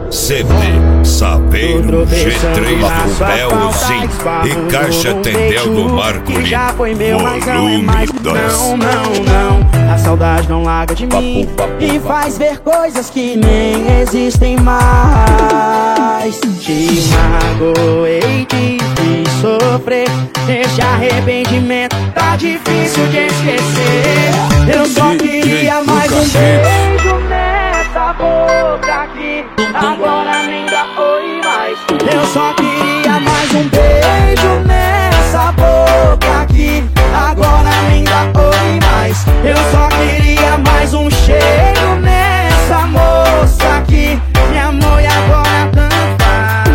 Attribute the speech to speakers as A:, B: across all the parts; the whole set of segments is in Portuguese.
A: CD, Saveiro, G3 do Belzinho e Caixa Tendel do Marcolino.
B: Já foi meu, mas não é
A: Volume
B: mais.
A: 2.
B: Não, a saudade não larga de mim e faz ver coisas que nem existem mais. Te magoei, te fiz sofrer. Esse arrependimento tá difícil de esquecer. Eu só queria mais um beijo nessa boca aqui. Agora nem dá oi mais. Eu só queria mais um beijo nessa boca aqui. Agora nem dá oi mais. Eu só queria mais um cheiro nessa moça aqui. Me amor e agora canta.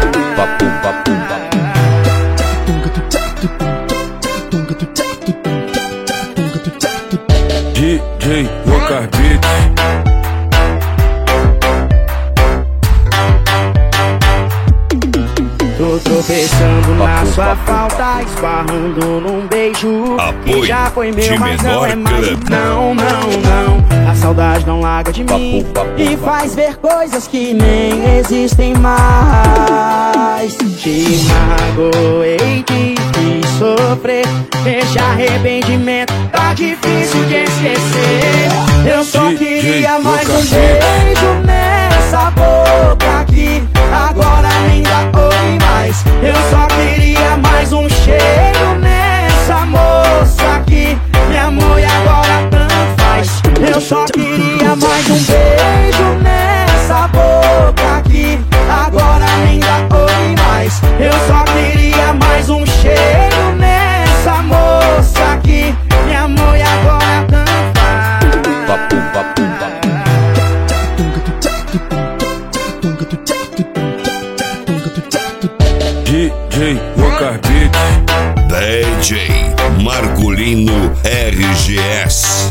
C: DJ Lucas Beats.
B: Tô tropeçando na sua falta, esbarrando num beijo
A: Apoio
B: que já foi
A: de
B: meu, mas não é
A: menor
B: mais.
A: clube.
B: Não, a saudade não larga de mim e faz ver coisas que nem existem mais. Te magoei, te fiz sofrer. Esse arrependimento tá difícil de esquecer. Eu só queria mais um beijo nessa boca aqui. Agora nem dá oi mais. Eu só queria mais um cheiro nessa moça aqui. Me amor e agora tanto faz. Eu só queria mais um beijo nessa boca aqui. Agora nem dá oi mais. Eu só queria mais um cheiro nessa moça aqui. Me amor e agora tanto faz.
C: DJ Lucas Beats.
A: DJ Marcolino RGS.